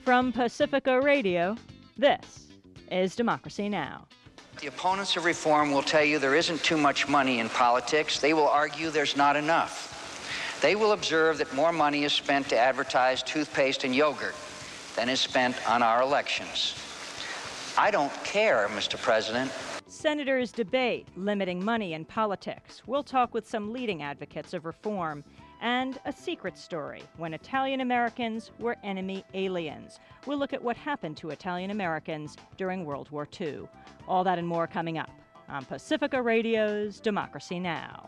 From Pacifica Radio, this is Democracy Now! The opponents of reform will tell you there isn't too much money in politics. They will argue there's not enough. They will observe that more money is spent to advertise toothpaste and yogurt than is spent on our elections. I don't care, Mr. President. Senators debate limiting money in politics. We'll talk with some leading advocates of reform. And a secret story, when Italian Americans were enemy aliens. We'll look at what happened to Italian Americans during World War II. All that and more coming up on Pacifica Radio's Democracy Now!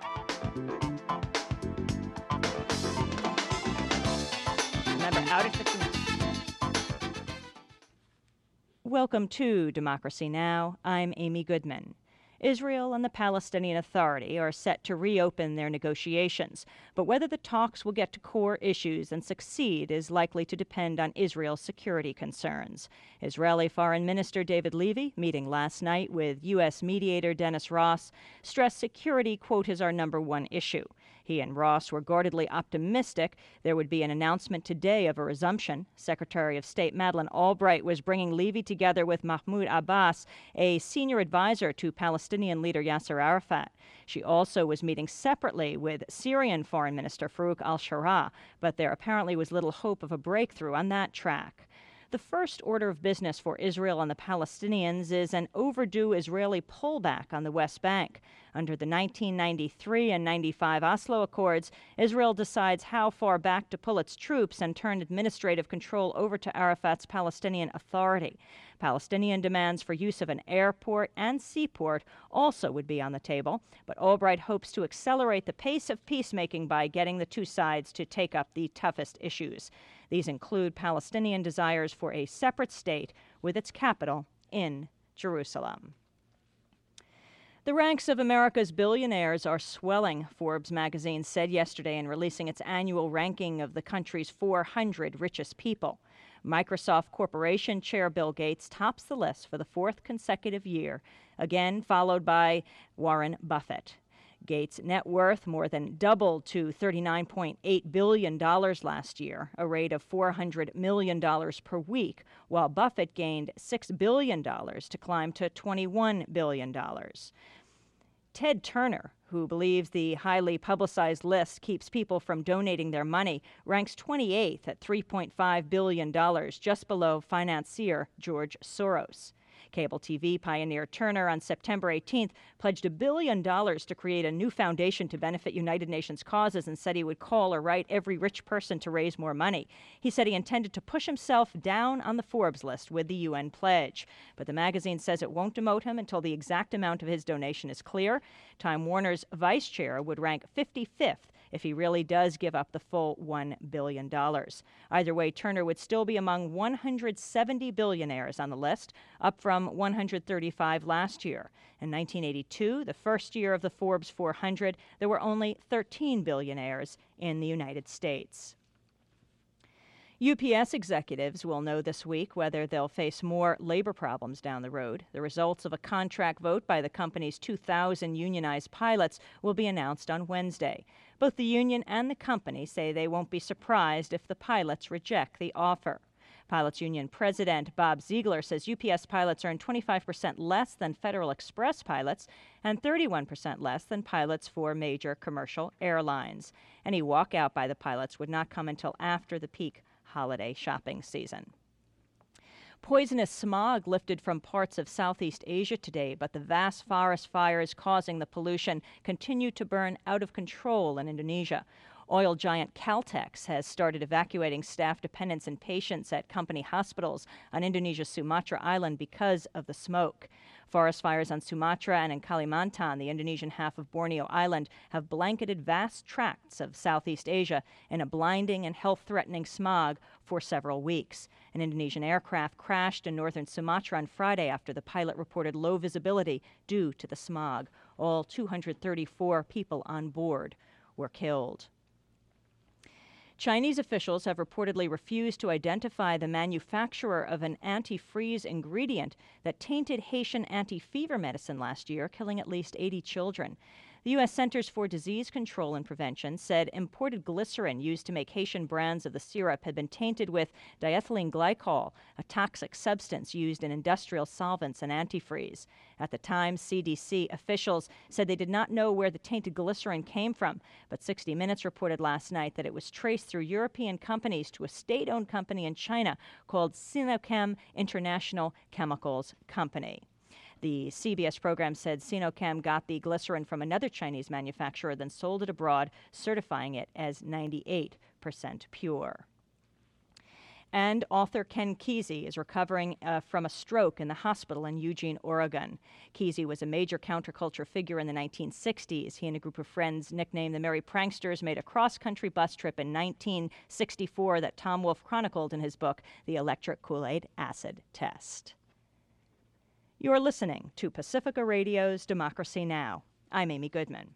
Remember, out at 15. Welcome to Democracy Now! I'm Amy Goodman. Israel and the Palestinian Authority are set to reopen their negotiations, but whether the talks will get to core issues and succeed is likely to depend on Israel's security concerns. Israeli Foreign Minister David Levy, meeting last night with U.S. mediator Dennis Ross, stressed security, quote, is our number one issue. He and Ross were guardedly optimistic there would be an announcement today of a resumption. Secretary of State Madeleine Albright was bringing Levy together with Mahmoud Abbas, a senior advisor to Palestinian leader Yasser Arafat. She also was meeting separately with Syrian Foreign Minister Farouk al-Shara, but there apparently was little hope of a breakthrough on that track. The first order of business for Israel and the Palestinians is an overdue Israeli pullback on the West Bank. Under the 1993 and 95 Oslo Accords, Israel decides how far back to pull its troops and turn administrative control over to Arafat's Palestinian Authority. Palestinian demands for use of an airport and seaport also would be on the table, but Albright hopes to accelerate the pace of peacemaking by getting the two sides to take up the toughest issues. These include Palestinian desires for a separate state with its capital in Jerusalem. The ranks of America's billionaires are swelling, Forbes magazine said yesterday in releasing its annual ranking of the country's 400 richest people. Microsoft Corporation Chair Bill Gates tops the list for the fourth consecutive year, again followed by Warren Buffett. Gates' net worth more than doubled to $39.8 billion last year, a rate of $400 million per week, while Buffett gained $6 billion to climb to $21 billion. Ted Turner, who believes the highly publicized list keeps people from donating their money, ranks 28th at $3.5 billion, just below financier George Soros. Cable TV pioneer Turner on September 18th pledged $1 billion to create a new foundation to benefit United Nations causes and said he would call or write every rich person to raise more money. He said he intended to push himself down on the Forbes list with the UN pledge. But the magazine says it won't demote him until the exact amount of his donation is clear. Time Warner's vice chair would rank 55th if he really does give up the full $1 billion. Either way, Turner would still be among 170 billionaires on the list, up from 135 last year. In 1982, the first year of the Forbes 400, there were only 13 billionaires in the United States. UPS executives will know this week whether they'll face more labor problems down the road. The results of a contract vote by the company's 2,000 unionized pilots will be announced on Wednesday. Both the union and the company say they won't be surprised if the pilots reject the offer. Pilots Union President Bob Ziegler says UPS pilots earn 25% less than Federal Express pilots and 31% less than pilots for major commercial airlines. Any walkout by the pilots would not come until after the peak holiday shopping season. Poisonous smog lifted from parts of Southeast Asia today, but the vast forest fires causing the pollution continue to burn out of control in Indonesia. Oil giant Caltex has started evacuating staff, dependents, and patients at company hospitals on Indonesia's Sumatra Island because of the smoke. Forest fires on Sumatra and in Kalimantan, the Indonesian half of Borneo Island, have blanketed vast tracts of Southeast Asia in a blinding and health-threatening smog for several weeks. An Indonesian aircraft crashed in northern Sumatra on Friday after the pilot reported low visibility due to the smog. All 234 people on board were killed. Chinese officials have reportedly refused to identify the manufacturer of an antifreeze ingredient that tainted Haitian anti-fever medicine last year, killing at least 80 children. The The U.S. Centers for Disease Control and Prevention said imported glycerin used to make Haitian brands of the syrup had been tainted with diethylene glycol, a toxic substance used in industrial solvents and antifreeze. At the time, CDC officials said they did not know where the tainted glycerin came from, but 60 Minutes reported last night that it was traced through European companies to a state-owned company in China called Sinochem International Chemicals Company. The CBS program said Sinochem got the glycerin from another Chinese manufacturer, then sold it abroad, certifying it as 98% pure. And author Ken Kesey is recovering from a stroke in the hospital in Eugene, Oregon. Kesey was a major counterculture figure in the 1960s. He and a group of friends nicknamed the Merry Pranksters made a cross-country bus trip in 1964 that Tom Wolfe chronicled in his book, The Electric Kool-Aid Acid Test. You're listening to Pacifica Radio's Democracy Now! I'm Amy Goodman.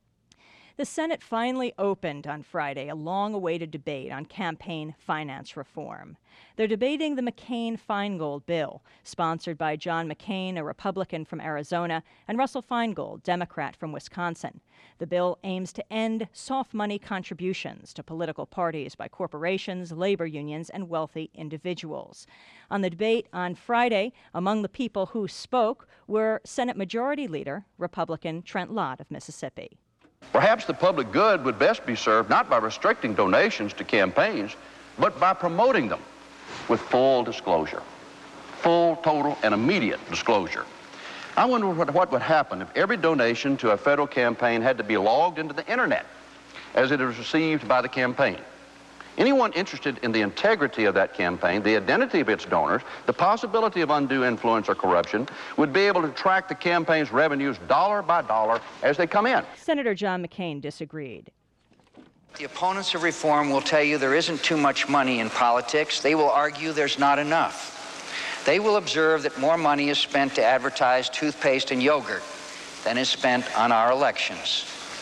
The Senate finally opened on Friday a long-awaited debate on campaign finance reform. They're debating the McCain-Feingold bill, sponsored by John McCain, a Republican from Arizona, and Russell Feingold, Democrat from Wisconsin. The bill aims to end soft money contributions to political parties by corporations, labor unions, and wealthy individuals. On the debate on Friday, among the people who spoke were Senate Majority Leader, Republican Trent Lott of Mississippi. Perhaps the public good would best be served not by restricting donations to campaigns, but by promoting them with full disclosure, full, total, and immediate disclosure. I wonder what would happen if every donation to a federal campaign had to be logged into the internet as it is received by the campaign. Anyone interested in the integrity of that campaign, the identity of its donors, the possibility of undue influence or corruption, would be able to track the campaign's revenues dollar by dollar as they come in. Senator John McCain disagreed. The opponents of reform will tell you there isn't too much money in politics. They will argue there's not enough. They will observe that more money is spent to advertise toothpaste and yogurt than is spent on our elections.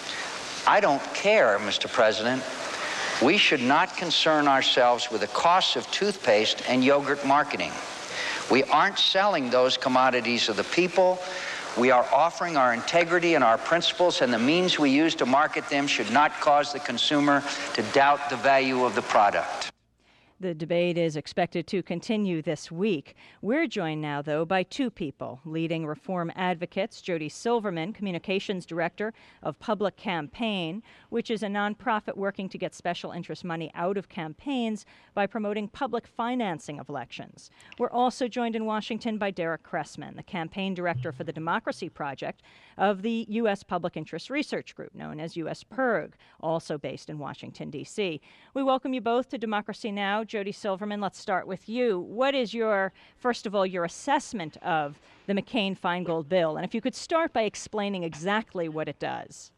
I don't care, Mr. President. We should not concern ourselves with the costs of toothpaste and yogurt marketing. We aren't selling those commodities to the people. We are offering our integrity and our principles, and the means we use to market them should not cause the consumer to doubt the value of the product. The debate is expected to continue this week. We're joined now, though, by two people, leading reform advocates, Jody Silverman, Communications Director of Public Campaign, which is a nonprofit working to get special interest money out of campaigns by promoting public financing of elections. We're also joined in Washington by Derek Cressman, the Campaign Director for the Democracy Project of the U.S. Public Interest Research Group, known as USPIRG, also based in Washington, D.C. We welcome you both to Democracy Now! Jody Silverman, let's start with you. What is first of all, your assessment of the McCain-Feingold bill? And if you could start by explaining exactly what it does.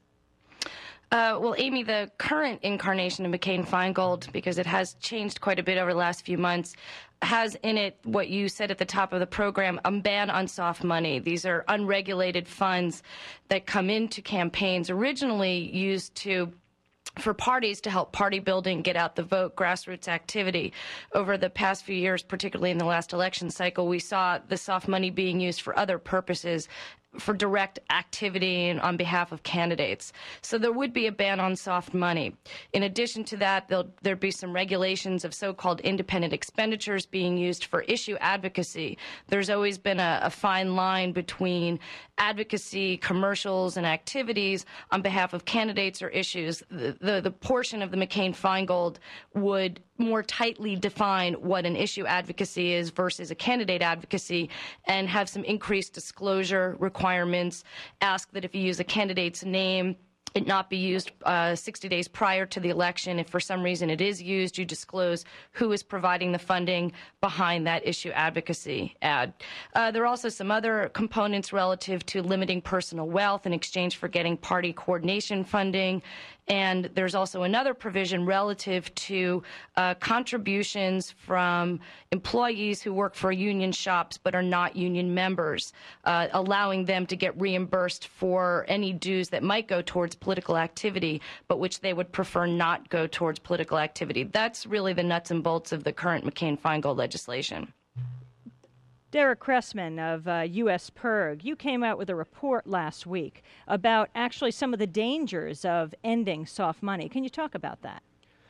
Well, Amy, the current incarnation of McCain-Feingold, because it has changed quite a bit over the last few months, has in it what you said at the top of the program, a ban on soft money. These are unregulated funds that come into campaigns, originally used for parties to help party building, get out the vote, grassroots activity. Over the past few years, particularly in the last election cycle, we saw the soft money being used for other purposes, for direct activity and on behalf of candidates. So there would be a ban on soft money. In addition to that, there'd be some regulations of so-called independent expenditures being used for issue advocacy. There's always been a fine line between advocacy, commercials, and activities on behalf of candidates or issues. The portion of the McCain-Feingold would more tightly define what an issue advocacy is versus a candidate advocacy, and have some increased disclosure requirements, ask that if you use a candidate's name, it not be used 60 days prior to the election. If for some reason it is used, you disclose who is providing the funding behind that issue advocacy ad. There are also some other components relative to limiting personal wealth in exchange for getting party coordination funding. And there's also another provision relative to contributions from employees who work for union shops but are not union members, allowing them to get reimbursed for any dues that might go towards political activity, but which they would prefer not go towards political activity. That's really the nuts and bolts of the current McCain-Feingold legislation. Derek Cressman of U.S. PIRG, you came out with a report last week about actually some of the dangers of ending soft money. Can you talk about that?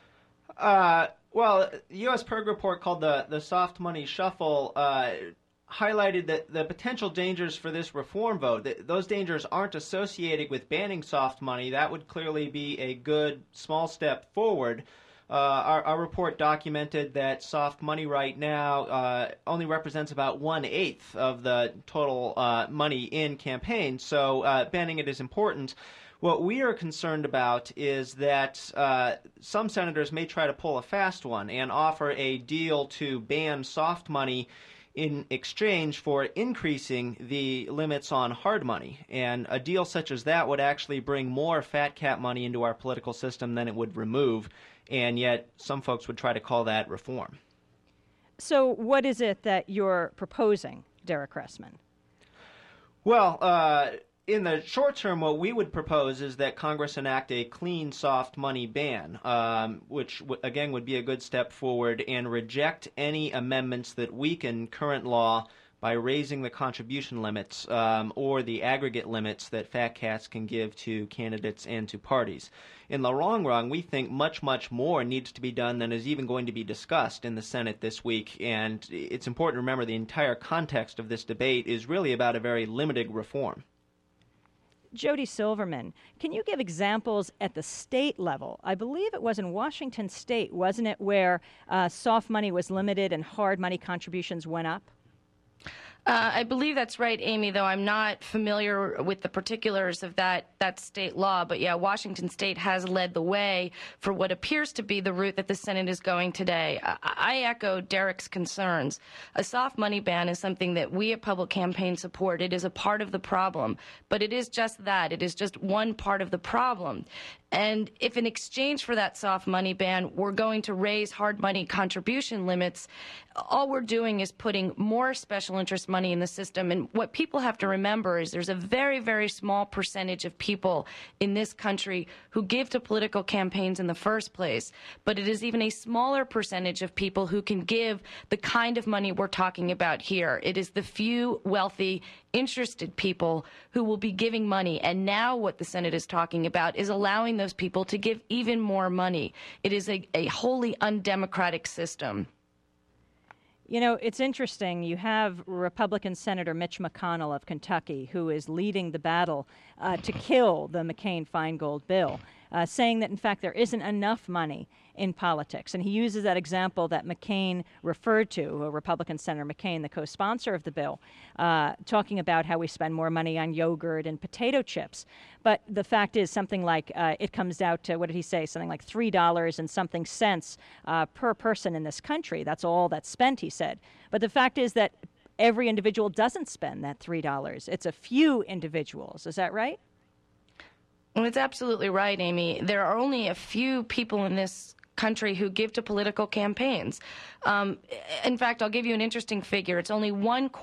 Well, the U.S. PIRG report called the Soft Money Shuffle highlighted that the potential dangers for this reform vote. Those dangers aren't associated with banning soft money. That would clearly be a good small step forward. Our report documented that soft money right now only represents about 1/8 of the total money in campaigns, so banning it is important. What we are concerned about is that some senators may try to pull a fast one and offer a deal to ban soft money in exchange for increasing the limits on hard money. And a deal such as that would actually bring more fat cat money into our political system than it would remove. And yet some folks would try to call that reform. So what is it that you're proposing, Derek Cressman? Well, in the short term, what we would propose is that Congress enact a clean soft money ban, which, again, would be a good step forward, and reject any amendments that weaken current law by raising the contribution limits or the aggregate limits that fat cats can give to candidates and to parties. In the long run, we think much, much more needs to be done than is even going to be discussed in the Senate this week. And it's important to remember the entire context of this debate is really about a very limited reform. Jody Silverman, can you give examples at the state level? I believe it was in Washington State, wasn't it, where soft money was limited and hard money contributions went up? I believe that's right, Amy, though I'm not familiar with the particulars of that state law. But yeah, Washington State has led the way for what appears to be the route that the Senate is going today. I echo Derek's concerns. A soft money ban is something that we at Public Campaign support. It is a part of the problem, but it is just that. It is just one part of the problem. And if in exchange for that soft money ban, we're going to raise hard money contribution limits, all we're doing is putting more special interest money in the system. And what people have to remember is there's a very, very small percentage of people in this country who give to political campaigns in the first place. But it is even a smaller percentage of people who can give the kind of money we're talking about here. It is the few wealthy, interested people who will be giving money. And now what the Senate is talking about is allowing those people to give even more money. It is a wholly undemocratic system. You know, it's interesting. You have Republican Senator Mitch McConnell of Kentucky, who is leading the battle to kill the McCain-Feingold bill, saying that, in fact, there isn't enough money in politics. And he uses that example that McCain referred to, Republican Senator McCain, the co-sponsor of the bill, talking about how we spend more money on yogurt and potato chips. But the fact is something like, it comes out to, what did he say, something like $3 and something cents per person in this country. That's all that's spent, he said. But the fact is that every individual doesn't spend that $3. It's a few individuals. Is that right? Well, it's absolutely right, Amy. There are only a few people in this country who give to political campaigns. In fact, I'll give you an interesting figure. It's only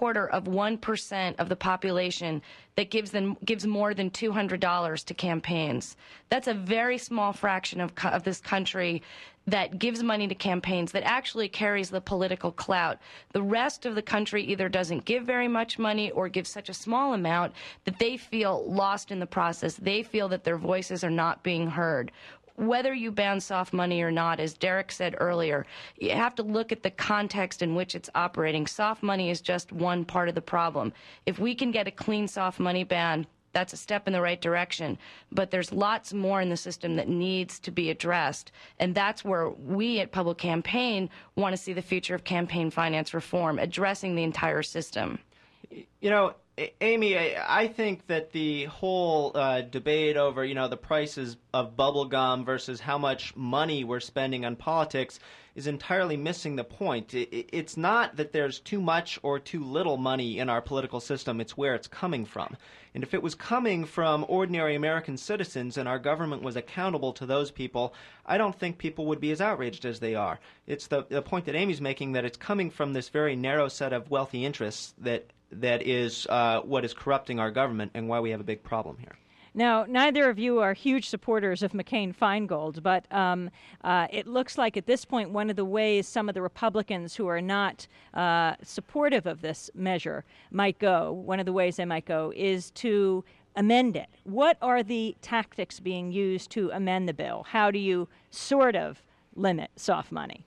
1/4% of the population that gives more than $200 to campaigns. That's a very small fraction of this country that gives money to campaigns, that actually carries the political clout. The rest of the country either doesn't give very much money or gives such a small amount that they feel lost in the process. They feel that their voices are not being heard. Whether you ban soft money or not, as Derek said earlier, you have to look at the context in which it's operating. Soft money is just one part of the problem. If we can get a clean soft money ban, that's a step in the right direction. But there's lots more in the system that needs to be addressed. And that's where we at Public Campaign want to see the future of campaign finance reform, addressing the entire system. You know, Amy, I think that the whole debate over, the prices of bubble gum versus how much money we're spending on politics is entirely missing the point. It's not that there's too much or too little money in our political system. It's where it's coming from. And if it was coming from ordinary American citizens and our government was accountable to those people, I don't think people would be as outraged as they are. It's the point that Amy's making, that it's coming from this very narrow set of wealthy interests that is what is corrupting our government and why we have a big problem here. Now, neither of you are huge supporters of McCain-Feingold, but it looks like at this point one of the ways some of the Republicans who are not supportive of this measure might go, one of the ways they might go, is to amend it. What are the tactics being used to amend the bill? How do you sort of limit soft money?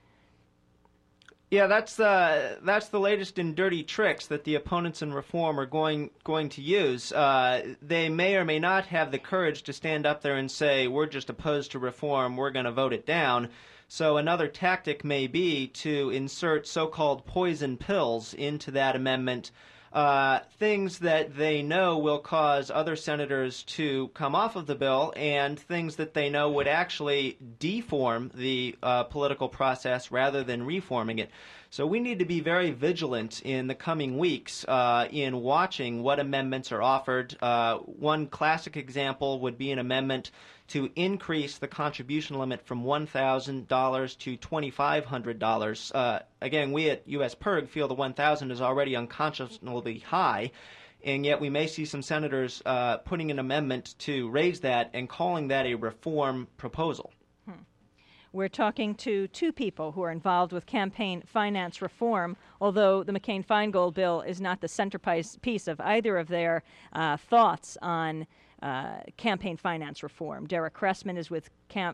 Yeah, that's the latest in dirty tricks that the opponents in reform are going to use. They may or may not have the courage to stand up there and say, we're just opposed to reform, we're going to vote it down. So another tactic may be to insert so-called poison pills into that amendment, things that they know will cause other senators to come off of the bill, and things that they know would actually deform the political process rather than reforming it. So we need to be very vigilant in the coming weeks in watching what amendments are offered. One classic example would be an amendment to increase the contribution limit from $1,000 to $2,500. Again, we at US PIRG feel the $1,000 is already unconscionably high, and yet we may see some senators putting an amendment to raise that and calling that a reform proposal. We're talking to two people who are involved with campaign finance reform, although the McCain-Feingold bill is not the centerpiece of either of their thoughts on campaign finance reform. Derek Cressman is with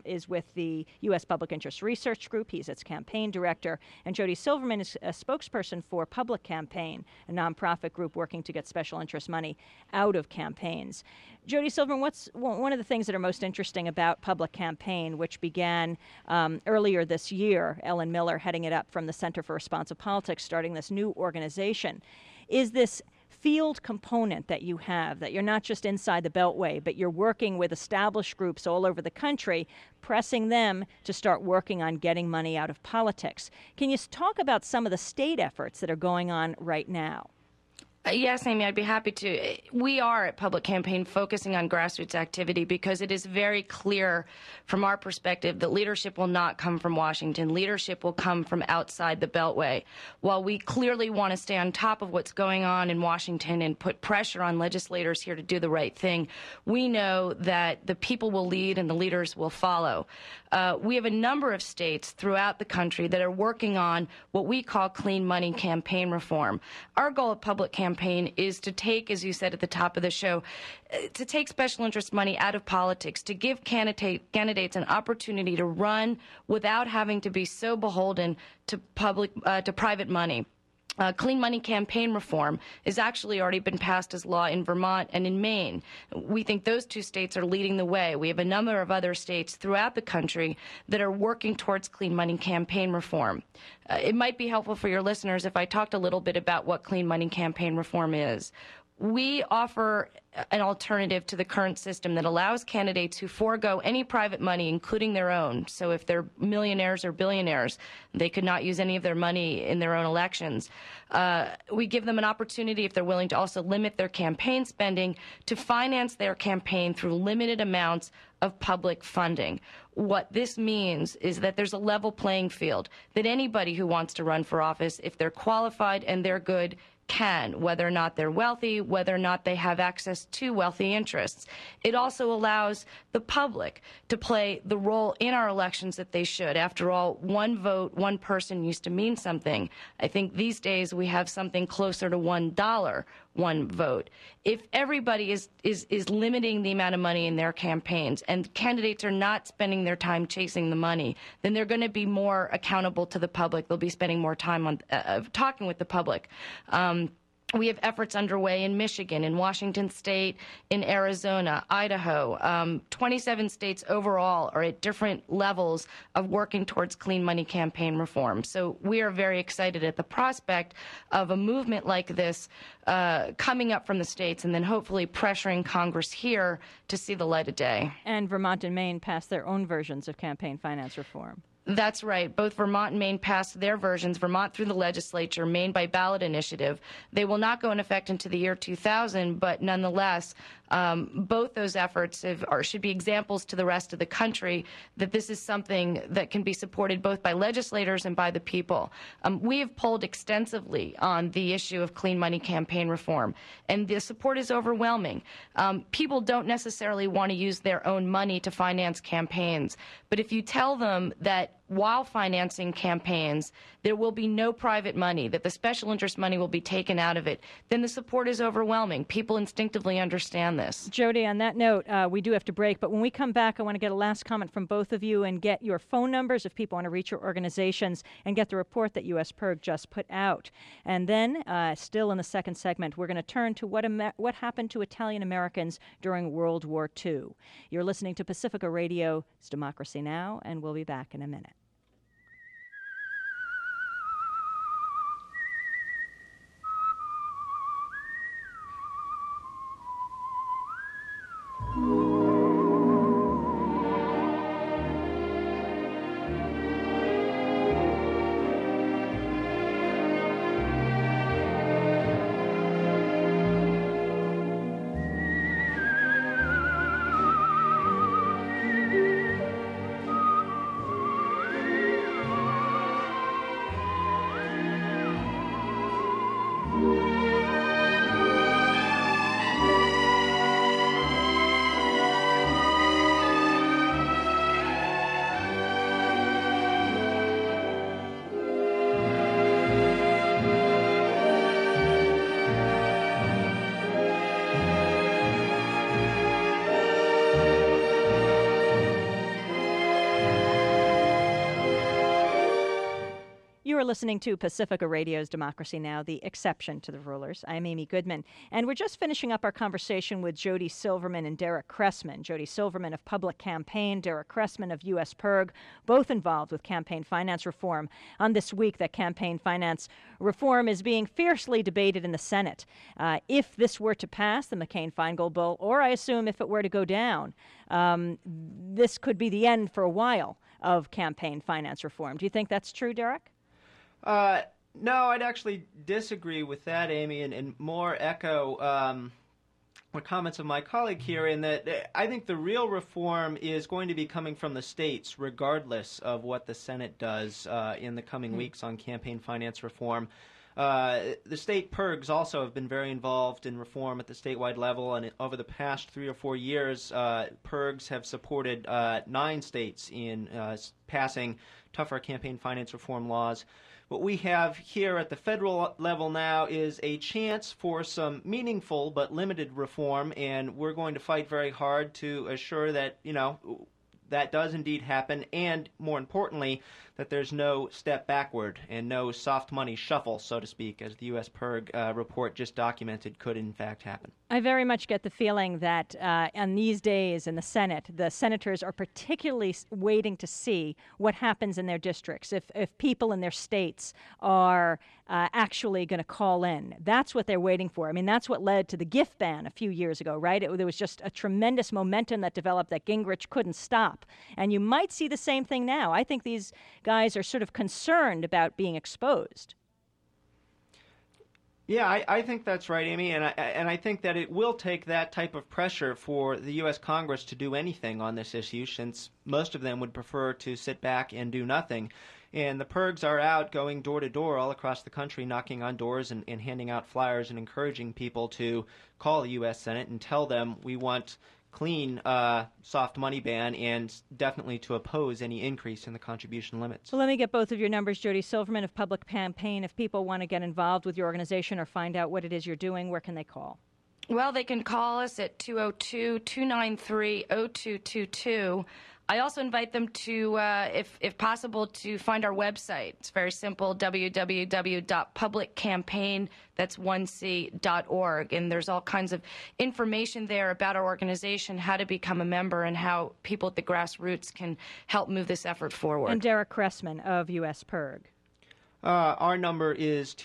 the U.S. Public Interest Research Group. He's its campaign director. And Jody Silverman is a spokesperson for Public Campaign, a nonprofit group working to get special interest money out of campaigns. Jody Silverman, what's one of the things that are most interesting about Public Campaign, which began earlier this year, Ellen Miller heading it up from the Center for Responsive Politics, starting this new organization, is this field component that you have, that you're not just inside the Beltway, but you're working with established groups all over the country, pressing them to start working on getting money out of politics. Can you talk about some of the state efforts that are going on right now? Yes, Amy, I'd be happy to. We are at Public Campaign focusing on grassroots activity because it is very clear from our perspective that leadership will not come from Washington. Leadership will come from outside the Beltway. While we clearly want to stay on top of what's going on in Washington and put pressure on legislators here to do the right thing, we know that the people will lead and the leaders will follow. We have a number of states throughout the country that are working on what we call clean money campaign reform. Our goal at Public Campaign is to take, as you said at the top of the show, to take special interest money out of politics, to give candidates an opportunity to run without having to be so beholden to private money. Clean money campaign reform has actually already been passed as law in Vermont and in Maine. We think those two states are leading the way. We have a number of other states throughout the country that are working towards clean money campaign reform. It might be helpful for your listeners if I talked a little bit about what clean money campaign reform is. We offer an alternative to the current system that allows candidates who forego any private money, including their own. So if they're millionaires or billionaires, they could not use any of their money in their own elections. We give them an opportunity, if they're willing to also limit their campaign spending, to finance their campaign through limited amounts of public funding. What this means is that there's a level playing field, that anybody who wants to run for office, if they're qualified and they're good, can, whether or not they're wealthy, whether or not they have access to wealthy interests. It also allows the public to play the role in our elections that they should. After all, one vote, one person used to mean something. I think these days we have something closer to $1, one vote. If everybody is limiting the amount of money in their campaigns and candidates are not spending their time chasing the money, then they're going to be more accountable to the public. They'll be spending more time on talking with the public. We have efforts underway in Michigan, in Washington State, in Arizona, Idaho. 27 states overall are at different levels of working towards clean money campaign reform. So we are very excited at the prospect of a movement like this coming up from the states and then hopefully pressuring Congress here to see the light of day. And Vermont and Maine passed their own versions of campaign finance reform. That's right. Both Vermont and Maine passed their versions, Vermont through the legislature, Maine by ballot initiative. They will not go in effect into the year 2000, but nonetheless, Both those efforts should be examples to the rest of the country that this is something that can be supported both by legislators and by the people. We have polled extensively on the issue of clean money campaign reform, and the support is overwhelming. People don't necessarily want to use their own money to finance campaigns, but if you tell them that while financing campaigns, there will be no private money, that the special interest money will be taken out of it, then the support is overwhelming. People instinctively understand this. Jody, on that note, we do have to break, but when we come back, I want to get a last comment from both of you and get your phone numbers if people want to reach your organizations and get the report that USPIRG just put out. And then, still in the second segment, we're going to turn to what happened to Italian Americans during World War II. You're listening to Pacifica Radio's Democracy Now!, and we'll be back in a minute. You are listening to Pacifica Radio's Democracy Now!, the exception to the rulers. I'm Amy Goodman, and we're just finishing up our conversation with Jody Silverman and Derek Cressman. Jody Silverman of Public Campaign, Derek Cressman of USPIRG, both involved with campaign finance reform. On this week, that campaign finance reform is being fiercely debated in the Senate. If this were to pass, the McCain-Feingold bill, or I assume if it were to go down, this could be the end for a while of campaign finance reform. Do you think that's true, Derek? No, I'd actually disagree with that, Amy, and more echo the comments of my colleague here in that I think the real reform is going to be coming from the states, regardless of what the Senate does in the coming weeks on campaign finance reform. The state PIRGs also have been very involved in reform at the statewide level, and over the past 3 or 4 years, PIRGs have supported 9 states in passing tougher campaign finance reform laws. What we have here at the federal level now is a chance for some meaningful but limited reform, and we're going to fight very hard to assure that, that does indeed happen, and more importantly, that there's no step backward and no soft money shuffle, so to speak, as the USPIRG report just documented could in fact happen. I very much get the feeling that on these days in the Senate, the senators are particularly waiting to see what happens in their districts, if people in their states are actually going to call in. That's what they're waiting for. I mean, that's what led to the gift ban a few years ago, right? There was just a tremendous momentum that developed that Gingrich couldn't stop. And you might see the same thing now. I think these guys are sort of concerned about being exposed. Yeah, I think that's right, Amy, and I think that it will take that type of pressure for the U.S. Congress to do anything on this issue, since most of them would prefer to sit back and do nothing. And the PIRGs are out going door to door all across the country, knocking on doors and handing out flyers and encouraging people to call the U.S. Senate and tell them we want clean soft money ban and definitely to oppose any increase in the contribution limits. Well, let me get both of your numbers. Jody Silverman of Public Campaign. If people want to get involved with your organization or find out what it is you're doing, where can they call? Well, they can call us at 202-293-0222. I also invite them to, if possible, to find our website. It's very simple, www.publiccampaign.org. And there's all kinds of information there about our organization, how to become a member, and how people at the grassroots can help move this effort forward. And Derek Cressman of USPIRG. Our number is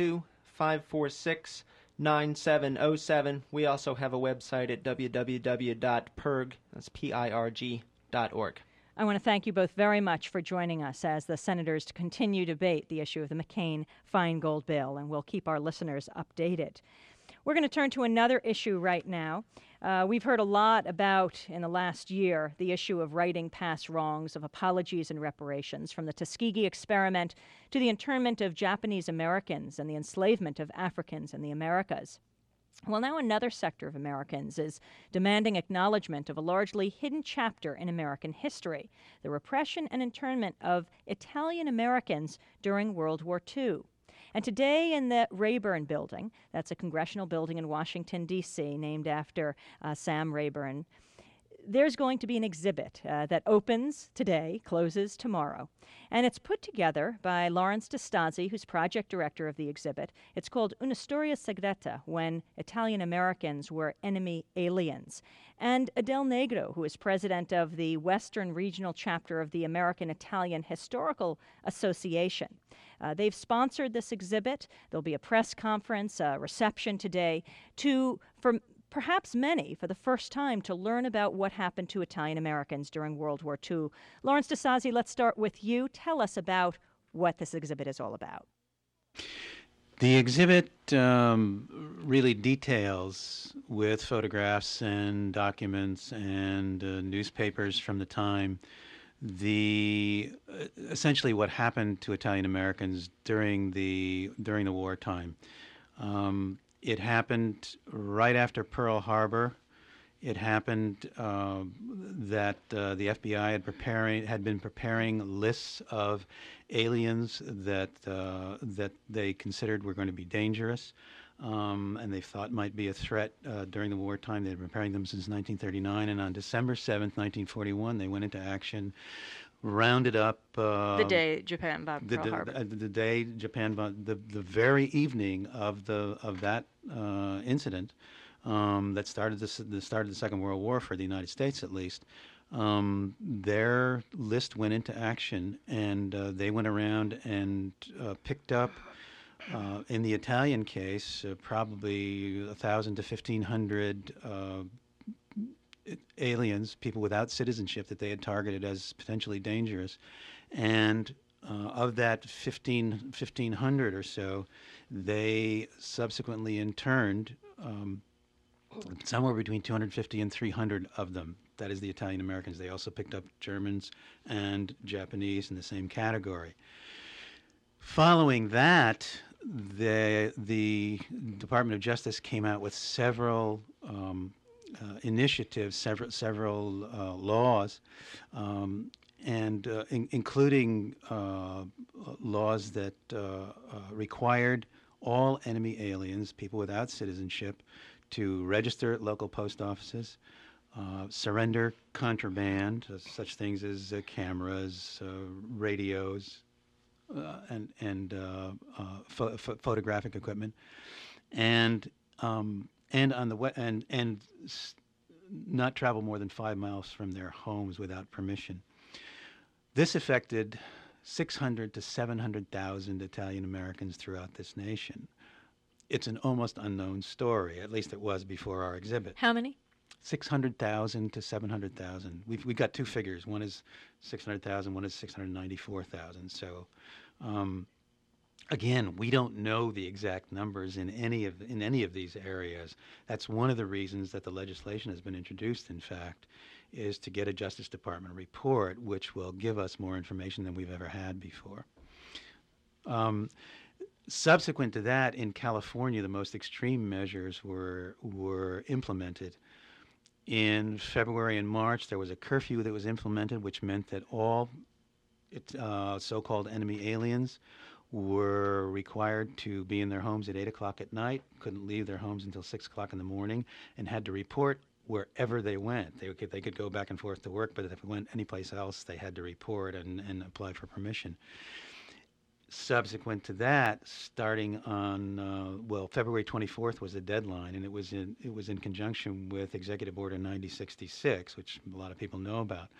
202-546-9707. We also have a website at www.pirg, that's PIRG.org. I want to thank you both very much for joining us as the senators continue to debate the issue of the McCain-Feingold bill, and we'll keep our listeners updated. We're going to turn to another issue right now. We've heard a lot about, in the last year, the issue of righting past wrongs, of apologies and reparations, from the Tuskegee experiment to the internment of Japanese Americans and the enslavement of Africans in the Americas. Well, now another sector of Americans is demanding acknowledgement of a largely hidden chapter in American history, the repression and internment of Italian Americans during World War II. And today in the Rayburn Building, that's a congressional building in Washington, D.C., named after Sam Rayburn, there's going to be an exhibit that opens today, closes tomorrow. And it's put together by Lawrence DeStasi, who's project director of the exhibit. It's called Una Storia Segreta, When Italian Americans Were Enemy Aliens. And Adele Negro, who is president of the Western Regional Chapter of the American Italian Historical Association. They've sponsored this exhibit. There'll be a press conference, a reception today for perhaps many, for the first time, to learn about what happened to Italian Americans during World War II. Lawrence DeStasi, let's start with you. Tell us about what this exhibit is all about. The exhibit really details, with photographs and documents and newspapers from the time, essentially what happened to Italian Americans during the wartime. It happened right after Pearl Harbor. It happened that the FBI had been preparing lists of aliens that they considered were going to be dangerous, and they thought might be a threat during the wartime. They'd been preparing them since 1939, and on December 7th, 1941, they went into action, rounded up the day Japan bombed Pearl Harbor. The day Japan bombed, the very evening of that incident that started the start of the Second World War for the United States, at least. Their list went into action, and they went around and picked up, in the Italian case, probably 1,000 to 1,500 aliens, people without citizenship that they had targeted as potentially dangerous. And of that 1,500 or so, they subsequently interned somewhere between 250 and 300 of them. That is the Italian Americans. They also picked up Germans and Japanese in the same category. Following that, the Department of Justice came out with several initiatives, several laws, including laws that required all enemy aliens, people without citizenship, to register at local post offices, surrender contraband, such things as cameras, radios, and photographic equipment, and not travel more than 5 miles from their homes without permission. This affected 600 to 700,000 Italian Americans throughout this nation. It's an almost unknown story. At least it was before our exhibit. How many? 600,000 to 700,000. We've got two figures. One is 600,000. One is 694,000. So, again, we don't know the exact numbers in any of these areas. That's one of the reasons that the legislation has been introduced. In fact, is to get a Justice Department report, which will give us more information than we've ever had before. Subsequent to that, in California, the most extreme measures were implemented. In February and March, there was a curfew that was implemented, which meant that all so-called enemy aliens were required to be in their homes at 8 o'clock at night, couldn't leave their homes until 6 o'clock in the morning, and had to report wherever they went. They could go back and forth to work, but if they went anyplace else, they had to report and apply for permission. Subsequent to that, starting on February 24th was the deadline, and it was in conjunction with Executive Order 9066, which a lot of people know about.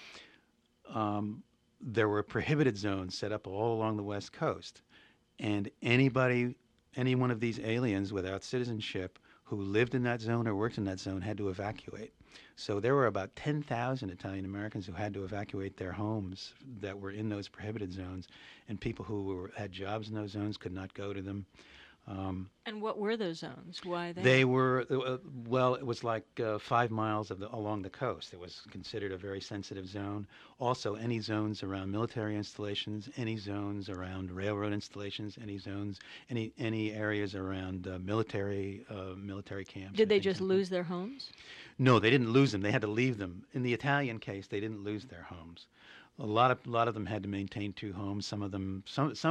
There were prohibited zones set up all along the West Coast, and any one of these aliens without citizenship who lived in that zone or worked in that zone had to evacuate. So there were about 10,000 Italian Americans who had to evacuate their homes that were in those prohibited zones, and people who had jobs in those zones could not go to them. And what were those zones? Why they? They were, well, it was like 5 miles along the coast. It was considered a very sensitive zone. Also, any zones around military installations, any zones around railroad installations, any areas around military camps. Did and they things just like lose their homes? that. No, they didn't lose them. They had to leave them. In the Italian case, they didn't lose their homes. A lot of them had to maintain two homes. Some of them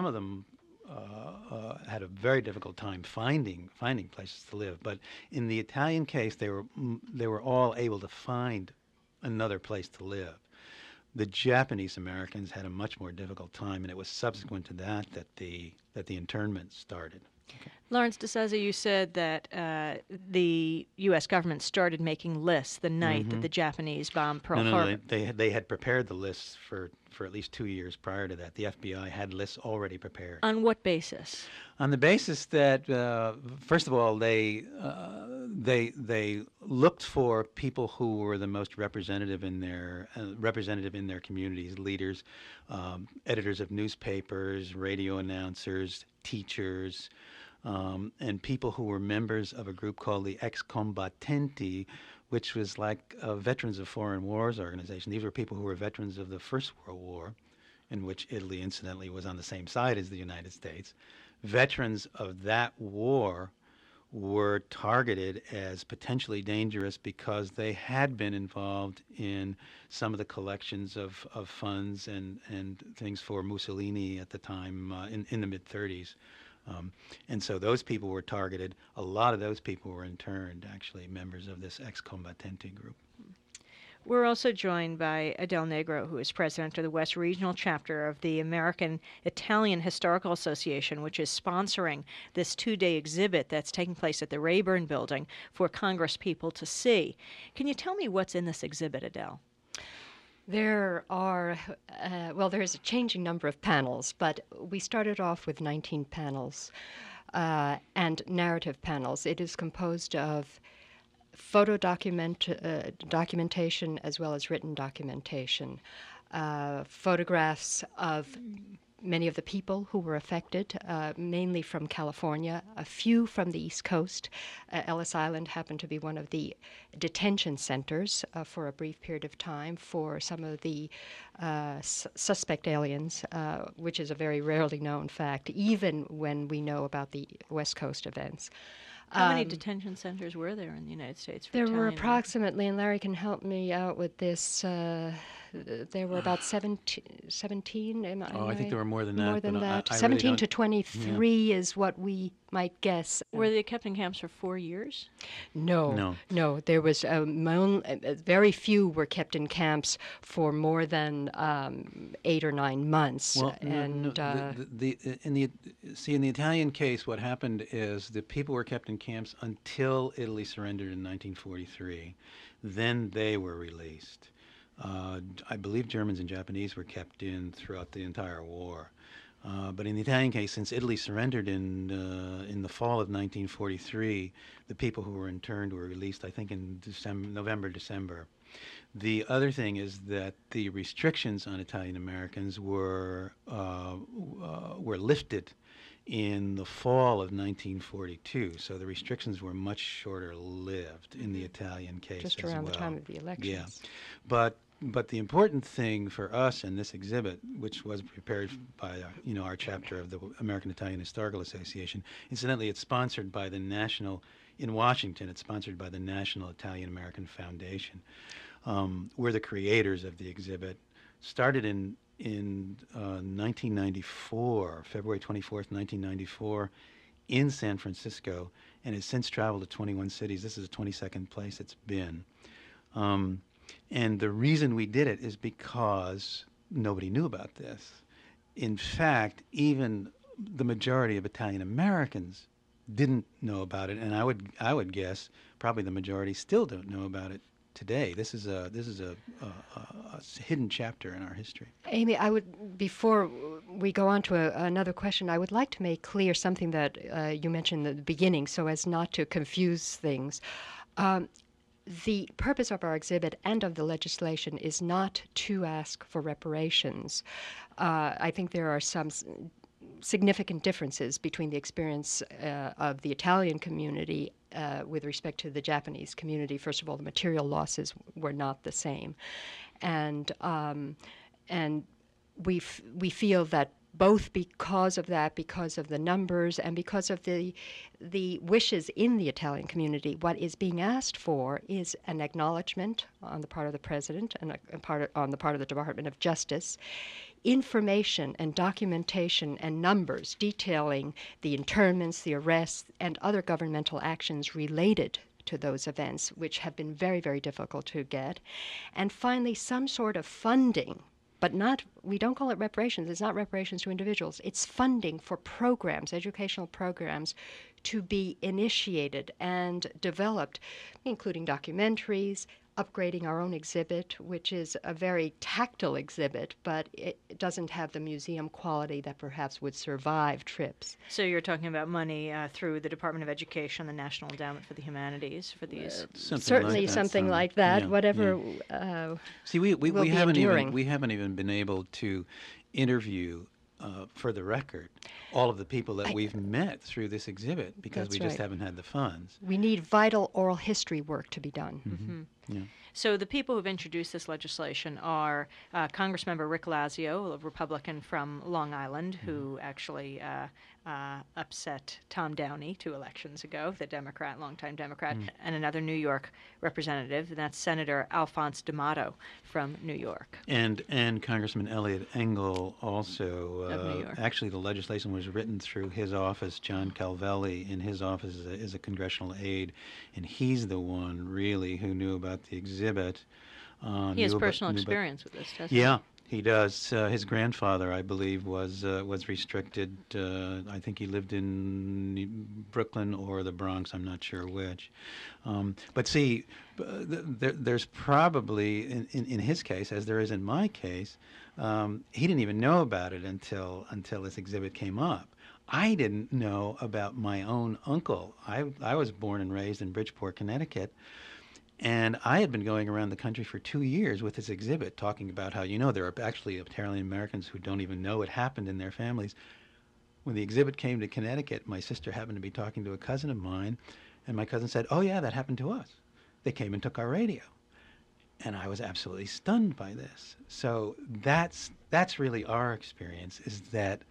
had a very difficult time finding places to live. But in the Italian case, they were all able to find another place to live. The Japanese Americans had a much more difficult time, and it was subsequent to that the internment started. Lawrence DeSouza, you said that the U.S. government started making lists the night that the Japanese bombed Pearl Harbor. They had prepared the lists for at least 2 years prior to that. The FBI had lists already prepared. On what basis? On the basis that, first of all, they looked for people who were the most representative in their communities, leaders, editors of newspapers, radio announcers, teachers, and people who were members of a group called the Ex-Combattenti, which was like a Veterans of Foreign Wars organization. These were people who were veterans of the First World War, in which Italy, incidentally, was on the same side as the United States. Veterans of that war were targeted as potentially dangerous because they had been involved in some of the collections of funds and things for Mussolini at the time in the mid-30s. And so those people were targeted. A lot of those people were interned, actually, members of this Ex-Combattenti group. We're also joined by Adele Negro, who is president of the West Regional Chapter of the American Italian Historical Association, which is sponsoring this 2-day exhibit that's taking place at the Rayburn Building for Congress people to see. Can you tell me what's in this exhibit, Adele? There are, there's a changing number of panels, but we started off with 19 panels and narrative panels. It is composed of documentation as well as written documentation, photographs of many of the people who were affected, mainly from California, a few from the East Coast. Ellis Island happened to be one of the detention centers for a brief period of time for some of the suspect aliens, which is a very rarely known fact, even when we know about the West Coast events. How many detention centers were there in the United States? There were approximately, and Larry can help me out with this, there were about 17. I think there were more than that. More than that. I 17 really to 23 is what we might guess. Were they kept in camps for 4 years? No. There was very few were kept in camps for more than 8 or 9 months. Well, in the Italian case, what happened is the people were kept in camps until Italy surrendered in 1943. Then they were released. I believe Germans and Japanese were kept in throughout the entire war. But in the Italian case, since Italy surrendered in the fall of 1943, the people who were interned were released, I think, in November, December. The other thing is that the restrictions on Italian Americans were lifted in the fall of 1942, so the restrictions were much shorter lived in the Italian case just as around well. the time of the elections. Yeah, but the important thing for us in this exhibit, which was prepared by our chapter of the American Italian Historical Association, incidentally, it's sponsored by in Washington. It's sponsored by the National Italian American Foundation. We're the creators of the exhibit. Started in 1994, February 24th, 1994, in San Francisco, and has since traveled to 21 cities. This is the 22nd place it's been. And the reason we did it is because nobody knew about this. In fact, even the majority of Italian Americans didn't know about it, and I would guess probably the majority still don't know about it today. This is a hidden chapter in our history. Amy, before we go on to another question, I would like to make clear something that you mentioned at the beginning, so as not to confuse things. The purpose of our exhibit and of the legislation is not to ask for reparations. I think there are some significant differences between the experience of the Italian community with respect to the Japanese community. First of all, the material losses were not the same, and we feel that both because of that, because of the numbers, and because of the wishes in the Italian community, what is being asked for is an acknowledgement on the part of the president and on the part of the Department of Justice, information and documentation and numbers detailing the internments, the arrests, and other governmental actions related to those events, which have been very, very difficult to get. And finally, some sort of funding, but we don't call it reparations. It's not reparations to individuals. It's funding for programs, educational programs, to be initiated and developed, including documentaries, upgrading our own exhibit, which is a very tactile exhibit, but it doesn't have the museum quality that perhaps would survive trips. So you're talking about money through the Department of Education, the National Endowment for the Humanities, for these. Certainly something like that. Whatever. Yeah. See, we haven't even been able to interview, for the record, all of the people that we've met through this exhibit because we just haven't had the funds. We need vital oral history work to be done. Mm-hmm. Yeah. So the people who've introduced this legislation are Congressmember Rick Lazio, a Republican from Long Island, who actually upset Tom Downey 2 elections ago, the Democrat, longtime Democrat, and another New York representative, and that's Senator Alphonse D'Amato from New York. And Congressman Elliot Engel also. Of New York. Actually, the legislation was written through his office. John Calvelli, in his office, is a congressional aide, and he's the one really who knew about the exhibit. He has personal experience with this, doesn't he? Yeah, he does. His grandfather, I believe, was restricted. I think he lived in Brooklyn or the Bronx. I'm not sure which. But see, there's probably, in his case, as there is in my case, he didn't even know about it until this exhibit came up. I didn't know about my own uncle. I was born and raised in Bridgeport, Connecticut. And I had been going around the country for 2 years with this exhibit, talking about how, there are actually Italian Americans who don't even know it happened in their families. When the exhibit came to Connecticut, my sister happened to be talking to a cousin of mine, and my cousin said, "Oh yeah, that happened to us. They came and took our radio." And I was absolutely stunned by this. So that's really our experience, is that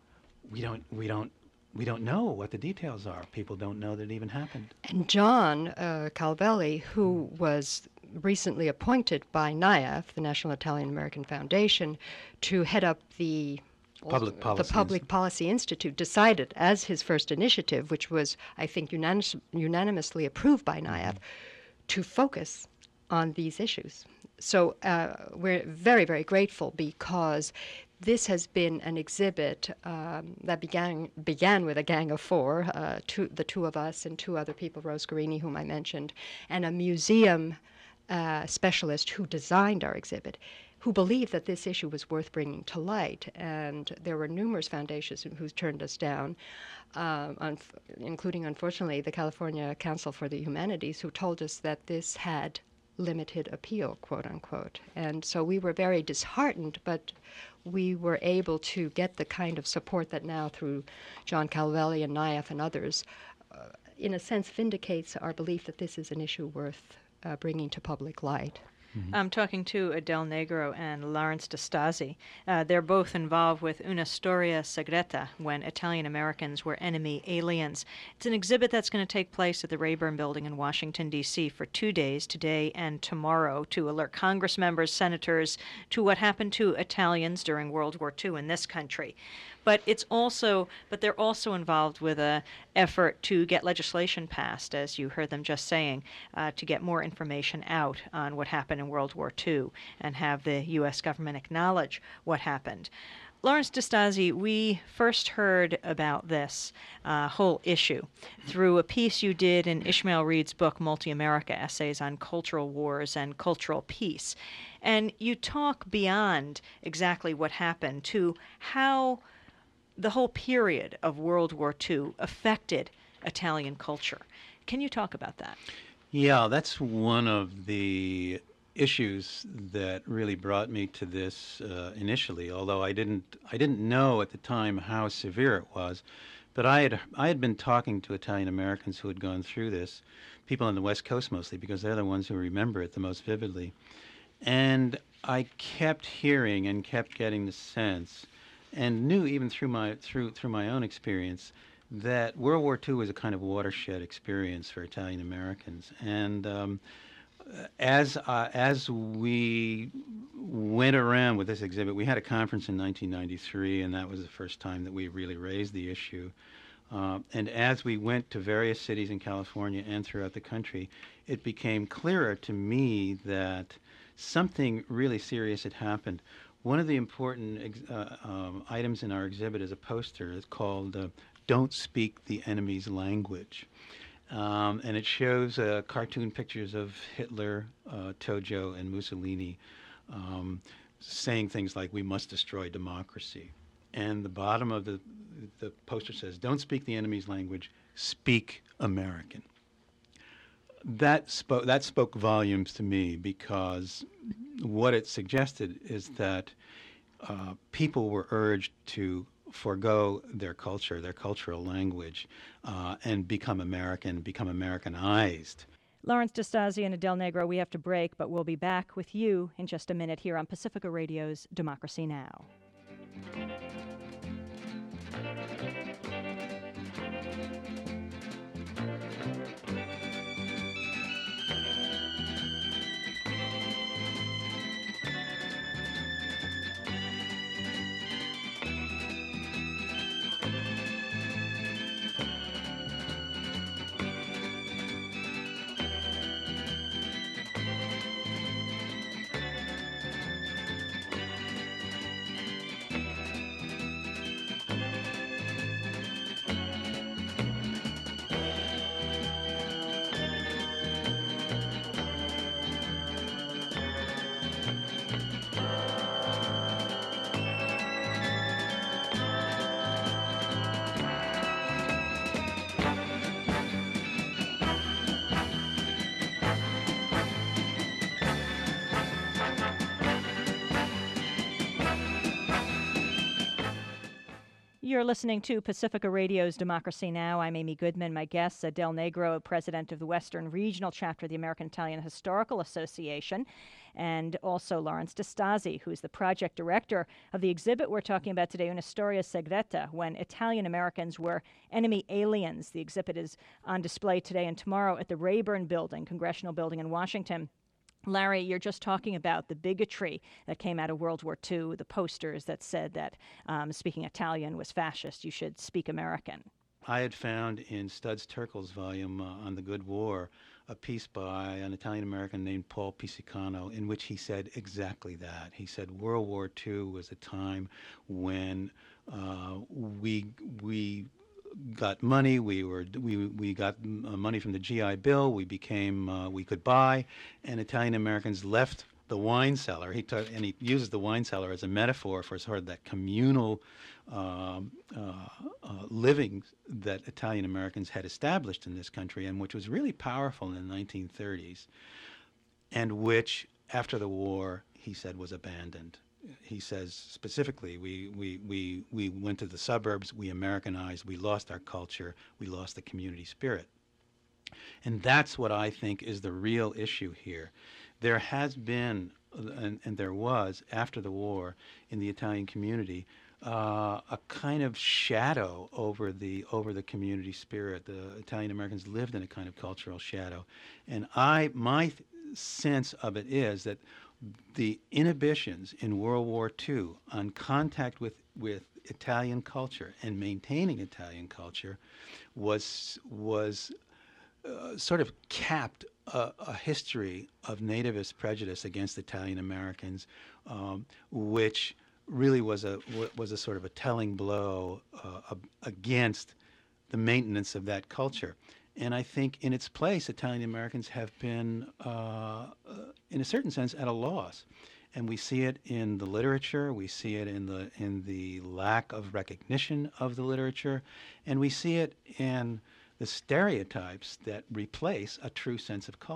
we don't know what the details are. People don't know that it even happened. And John Calvelli, who was recently appointed by NIAF, the National Italian American Foundation, to head up the Public Policy Institute, decided as his first initiative, which was, I think, unanimously approved by NIAF, to focus on these issues. So we're very, very grateful, because this has been an exhibit that began with a gang of four, the two of us and 2 other people, Rose Guarini, whom I mentioned, and a museum specialist who designed our exhibit, who believed that this issue was worth bringing to light. And there were numerous foundations who turned us down, including, unfortunately, the California Council for the Humanities, who told us that this had limited appeal, quote unquote. And so we were very disheartened, but we were able to get the kind of support that now, through John Calvelli and NIAF and others, in a sense vindicates our belief that this is an issue worth bringing to public light. I'm talking to Adele Negro and Lawrence DeStasi. They're both involved with Una Storia Segreta, when Italian Americans were enemy aliens. It's an exhibit that's going to take place at the Rayburn Building in Washington, D.C. for 2 days, today and tomorrow, to alert Congress members, senators, to what happened to Italians during World War II in this country. But they're also involved with an effort to get legislation passed, as you heard them just saying, to get more information out on what happened in World War II and have the U.S. government acknowledge what happened. Lawrence DeStasi, we first heard about this whole issue through a piece you did in Ishmael Reed's book, Multi-America, Essays on Cultural Wars and Cultural Peace. And you talk beyond exactly what happened to how the whole period of World War II affected Italian culture. Can you talk about that? Yeah, that's one of the issues that really brought me to this initially, although I didn't know at the time how severe it was. But I had been talking to Italian Americans who had gone through this, people on the West Coast mostly, because they're the ones who remember it the most vividly. And I kept hearing and kept getting the sense, and knew even through my own experience, that World War II was a kind of watershed experience for Italian Americans. And as we went around with this exhibit, we had a conference in 1993, and that was the first time that we really raised the issue. And as we went to various cities in California and throughout the country, it became clearer to me that something really serious had happened. One of the important items in our exhibit is a poster. It's called "Don't Speak the Enemy's Language." And it shows cartoon pictures of Hitler, Tojo, and Mussolini saying things like, "We must destroy democracy." And the bottom of the poster says, "Don't speak the enemy's language, speak American." That spoke volumes to me, because what it suggested is that people were urged to forego their culture, their cultural language, and become American, become Americanized. Lawrence DeStasi and Adele Negro, we have to break, but we'll be back with you in just a minute here on Pacifica Radio's Democracy Now! You're listening to Pacifica Radio's Democracy Now! I'm Amy Goodman. My guest, Adele Negro, president of the Western Regional Chapter of the American Italian Historical Association, and also Lawrence DeStasi, who's the project director of the exhibit we're talking about today, Una Storia Segreta, When Italian Americans Were Enemy Aliens. The exhibit is on display today and tomorrow at the Rayburn Building, Congressional Building in Washington. Larry, you're just talking about the bigotry that came out of World War II, the posters that said that speaking Italian was fascist, you should speak American. I had found in Studs Terkel's volume on the Good War a piece by an Italian-American named Paul Pisicano in which he said exactly that. He said World War II was a time when we got money. We got money from the GI Bill. We became we could buy, and Italian Americans left the wine cellar. He uses the wine cellar as a metaphor for sort of that communal living that Italian Americans had established in this country, and which was really powerful in the 1930s, and which after the war he said was abandoned. He says specifically, we went to the suburbs, we Americanized, we lost our culture, we lost the community spirit. And that's what I think is the real issue here. There has been, and there was, after the war, in the Italian community, a kind of shadow over the community spirit. The Italian Americans lived in a kind of cultural shadow. And my sense of it is that the inhibitions in World War II on contact with Italian culture and maintaining Italian culture was sort of capped a history of nativist prejudice against Italian Americans, which really was a sort of a telling blow against the maintenance of that culture. And I think in its place, Italian Americans have been, in a certain sense, at a loss. And we see it in the literature, we see it in the lack of recognition of the literature, and we see it in the stereotypes that replace a true sense of culture.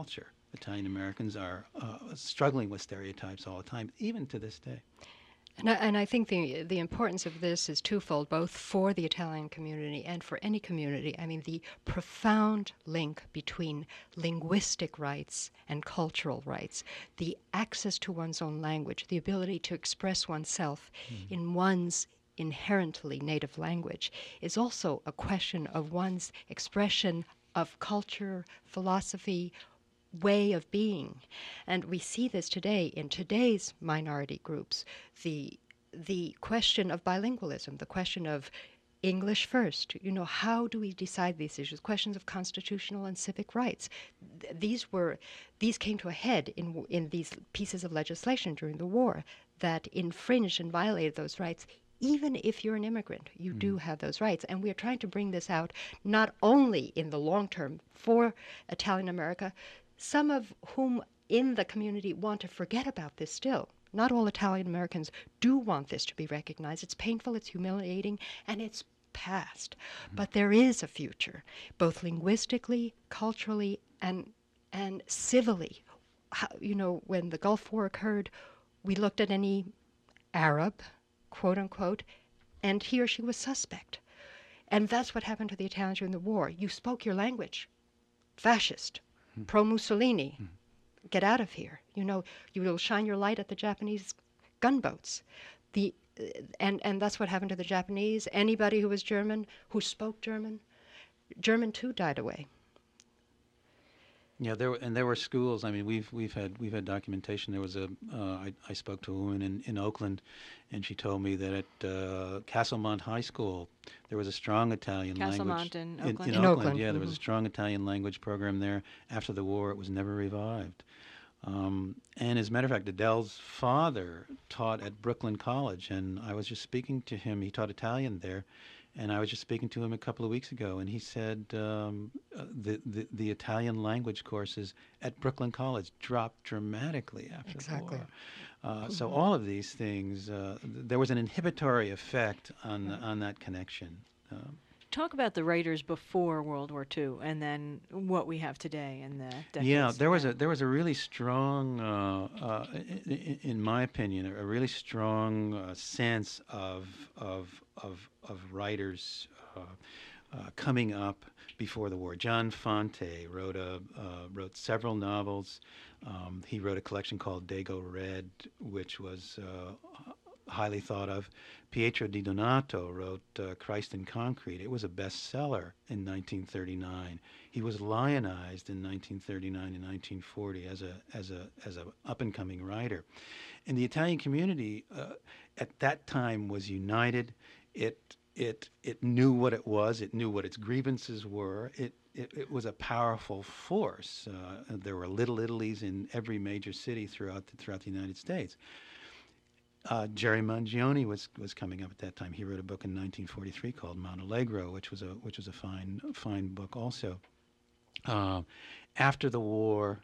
Italian Americans are struggling with stereotypes all the time, even to this day. And I think the importance of this is twofold, both for the Italian community and for any community. I mean, the profound link between linguistic rights and cultural rights, the access to one's own language, the ability to express oneself in one's inherently native language, is also a question of one's expression of culture, philosophy, way of being. And we see this today in today's minority groups, the question of bilingualism, the question of English first. You know, how do we decide these issues? Questions of constitutional and civic rights. These came to a head in these pieces of legislation during the war that infringed and violated those rights. Even if you're an immigrant, you do have those rights. And we are trying to bring this out not only in the long term for Italian America, some of whom in the community want to forget about this still. Not all Italian Americans do want this to be recognized. It's painful, it's humiliating, and it's past. But there is a future, both linguistically, culturally, and civilly. You know, when the Gulf War occurred, we looked at any Arab, quote unquote, and he or she was suspect. And that's what happened to the Italians during the war. You spoke your language. Fascist. Pro-Mussolini, get out of here. You know, you will shine your light at the Japanese gunboats. And that's what happened to the Japanese. Anybody who was German, who spoke German, German too died away. Yeah, there were schools. I mean, we've had documentation. There was I spoke to a woman in Oakland, and she told me that at Castlemont High School there was a strong Italian language. Castlemont in Oakland. In Oakland, yeah, there was a strong Italian language program there. After the war, it was never revived. And as a matter of fact, Adele's father taught at Brooklyn College, and I was just speaking to him. He taught Italian there. And I was just speaking to him a couple of weeks ago, and he said the Italian language courses at Brooklyn College dropped dramatically after the war. So all of these things, there was an inhibitory effect on that connection. Talk about the writers before World War II, and then what we have today in the decades. Yeah, there was a really strong, in my opinion, a really strong sense of writers coming up before the war. John Fante wrote several novels. He wrote a collection called Dago Red, which was highly thought of. Pietro Di Donato wrote Christ in Concrete. It was a bestseller in 1939. He was lionized in 1939 and 1940 as a up and coming writer. And the Italian community at that time was united. It knew what it was. It knew what its grievances were. It was a powerful force. There were little Italies in every major city throughout the United States. Jerry Mangione was coming up at that time. He wrote a book in 1943 called Mount Allegro, which was a fine book also. After the war,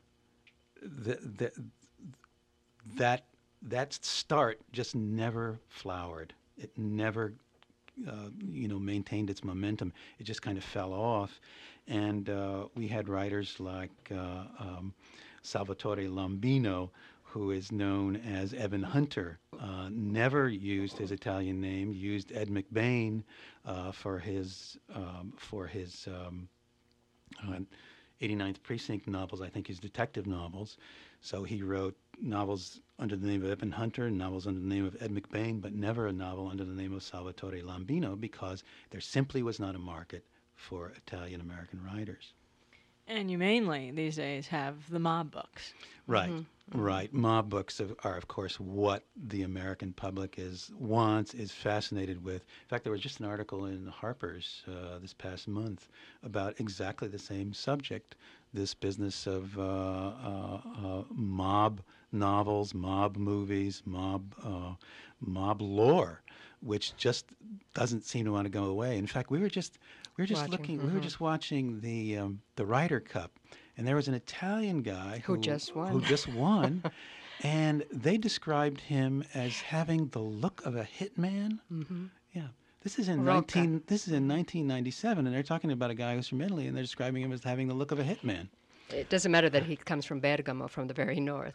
that start just never flowered. It never maintained its momentum. It just kind of fell off, and we had writers like Salvatore Lombino, who is known as Evan Hunter, never used his Italian name, used Ed McBain for his 89th Precinct novels, I think his detective novels. So he wrote novels under the name of Evan Hunter, novels under the name of Ed McBain, but never a novel under the name of Salvatore Lombino, because there simply was not a market for Italian-American writers. And you mainly, these days, have the mob books. Right, right. Mob books are, of course, what the American public wants, is fascinated with. In fact, there was just an article in Harper's this past month about exactly the same subject, this business of mob novels, mob movies, mob lore, which just doesn't seem to want to go away. In fact, we were just watching the Ryder Cup, and there was an Italian guy who just won, and they described him as having the look of a hitman. Yeah, this is in 1997, and they're talking about a guy who's from Italy, and they're describing him as having the look of a hitman. It doesn't matter that he comes from Bergamo, from the very north.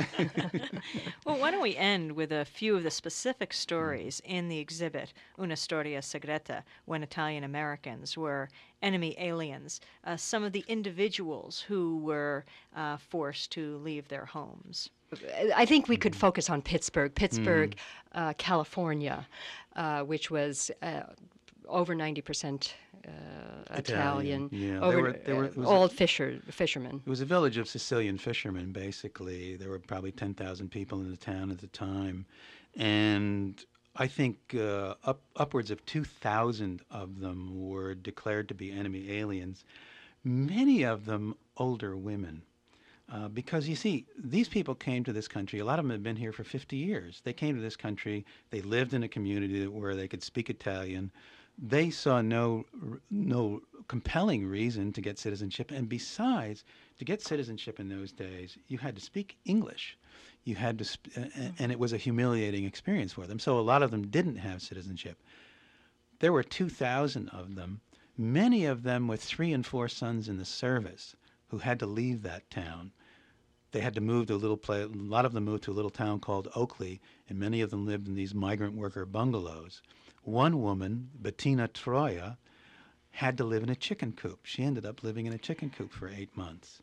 Well, why don't we end with a few of the specific stories in the exhibit Una Storia Segreta, when Italian Americans were enemy aliens, some of the individuals who were forced to leave their homes. I think we could focus on Pittsburgh, California, which was over 90% Italian, yeah. all fishermen. It was a village of Sicilian fishermen, basically. There were probably 10,000 people in the town at the time. And I think upwards of 2,000 of them were declared to be enemy aliens, many of them older women. Because, you see, these people came to this country. A lot of them had been here for 50 years. They came to this country. They lived in a community where they could speak Italian. They saw no compelling reason to get citizenship. And besides, to get citizenship in those days, you had to speak English. You had to, and it was a humiliating experience for them. So a lot of them didn't have citizenship. There were 2,000 of them, many of them with 3 and 4 sons in the service, who had to leave that town. They had to move to a lot of them moved to a little town called Oakley, and many of them lived in these migrant worker bungalows. One woman, Bettina Troia, had to live in a chicken coop. She ended up living in a chicken coop for 8 months.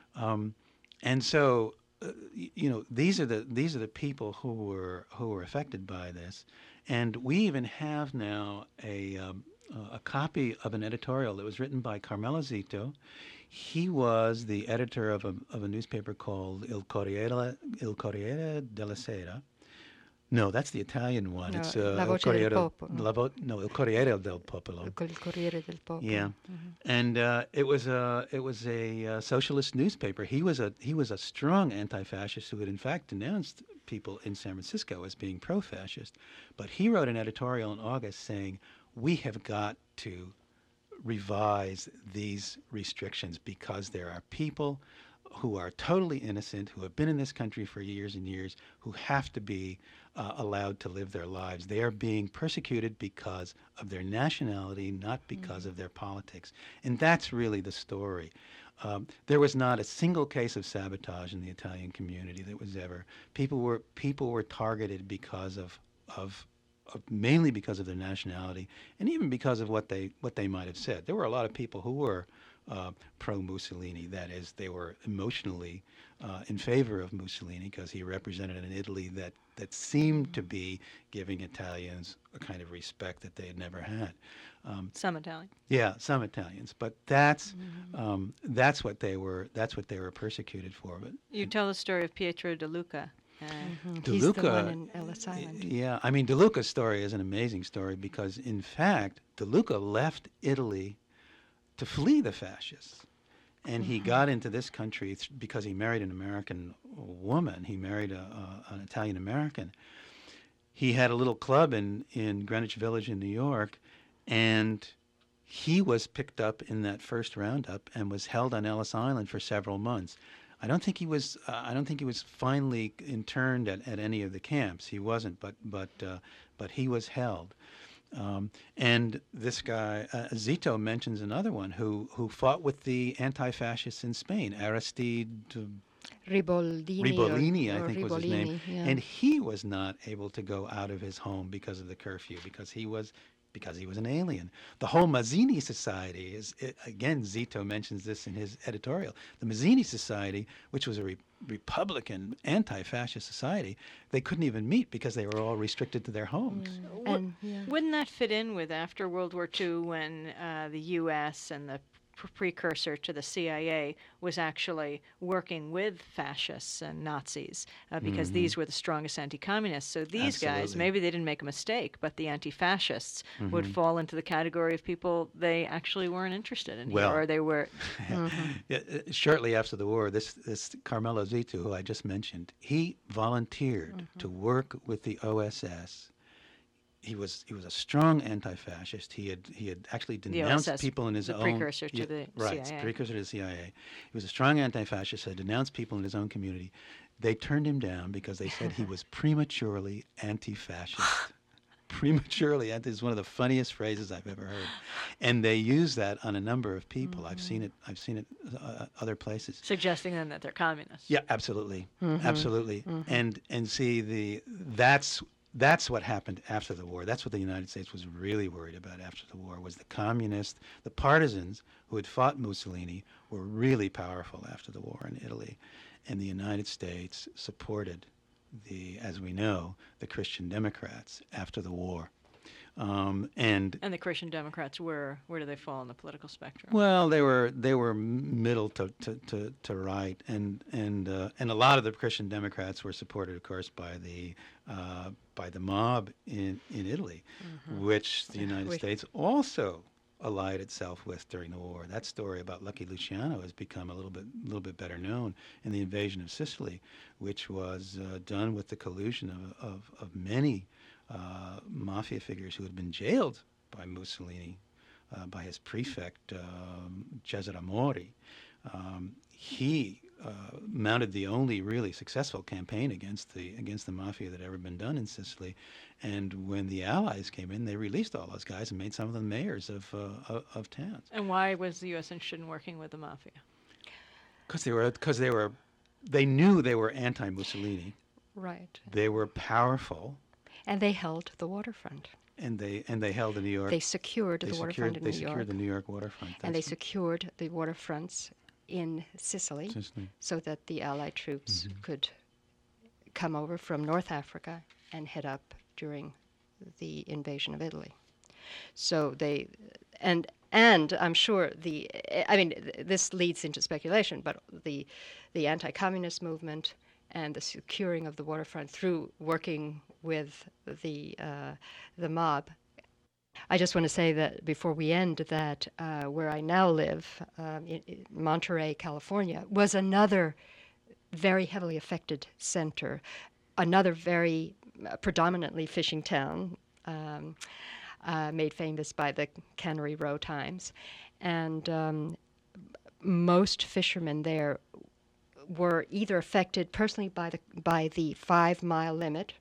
And so, these are the people who were affected by this. And we even have now a copy of an editorial that was written by Carmelo Zito. He was the editor of a newspaper called Il Corriere della Sera. No, that's the Italian one. No, it's La Voce del Popolo. Il Corriere del Popolo. Il Corriere del Popolo. Yeah, and it was a socialist newspaper. He was a strong anti-fascist who had in fact denounced people in San Francisco as being pro-fascist. But he wrote an editorial in August saying, "We have got to revise these restrictions because there are people who are totally innocent, who have been in this country for years and years, who have to be allowed to live their lives. They are being persecuted because of their nationality, not because of their politics." And that's really the story. There was not a single case of sabotage in the Italian community that was ever. People were targeted because of mainly because of their nationality, and even because of what they might have said. There were a lot of people who were pro-Mussolini. That is, they were emotionally in favor of Mussolini because he represented an Italy that seemed to be giving Italians a kind of respect that they had never had. Some Italian. Yeah, some Italians, but that's what they were persecuted for. But You tell the story of Pietro De Luca. De He's Luca, the one in Ellis Island. Yeah, I mean, De Luca's story is an amazing story because, in fact, De Luca left Italy to flee the fascists. And he got into this country because he married an American woman. He married an Italian American. He had a little club in Greenwich Village in New York, and he was picked up in that first roundup and was held on Ellis Island for several months. I don't think he was finally interned at any of the camps. He wasn't, but he was held. And this guy Zito mentions another one who fought with the anti-fascists in Spain, Aristide Ribolini, I think was his name, yeah. and he was not able to go out of his home because of the curfew because he was an alien. The whole Mazzini Society again, Zito mentions this in his editorial. The Mazzini Society, which was a Republican anti-fascist society, they couldn't even meet because they were all restricted to their homes. Wouldn't that fit in with after World War II when the U.S. and the precursor to the CIA was actually working with fascists and Nazis because these were the strongest anti-communists. So these guys, maybe they didn't make a mistake, but the anti-fascists would fall into the category of people they actually weren't interested in here, or they were... Shortly after the war, this Carmelo Zito, who I just mentioned, he volunteered to work with the OSS. He was a strong anti-fascist. He had actually denounced people in his own precursor to the CIA. Precursor to the CIA. He was a strong anti-fascist. Had denounced people in his own community. They turned him down because they said he was prematurely anti-fascist. prematurely. That is one of the funniest phrases I've ever heard, and they use that on a number of people. I've seen it other places. Suggesting then that they're communists. Yeah, absolutely, absolutely. And see, that's what happened after the war. That's what the United States was really worried about after the war, was the communists, the partisans who had fought Mussolini were really powerful after the war in Italy. And the United States supported as we know, the Christian Democrats after the war. And the Christian Democrats where do they fall on the political spectrum? Well, they were middle to right, and a lot of the Christian Democrats were supported, of course, by the mob in Italy, which the United States also allied itself with during the war. That story about Lucky Luciano has become a little bit better known in the invasion of Sicily, which was done with the collusion of many mafia figures who had been jailed by Mussolini, by his prefect, Cesare Mori. He mounted the only really successful campaign against the mafia that had ever been done in Sicily, and when the Allies came in, they released all those guys and made some of them mayors of towns. And why was the U.S. interested in working with the mafia? Because they knew they were anti-Mussolini. Right. They were powerful. And they held the waterfront. And they held the New York. They secured the waterfront in New York. They secured the New York waterfront. And they secured the waterfronts in Sicily, so that the Allied troops could come over from North Africa and head up during the invasion of Italy. So they, and I'm sure this leads into speculation, but the anti-communist movement and the securing of the waterfront through working with the mob. I just want to say that before we end that where I now live, in Monterey, California, was another very heavily affected center, another very predominantly fishing town, made famous by the Cannery Row Times. And most fishermen there were either affected personally by the 5-mile limit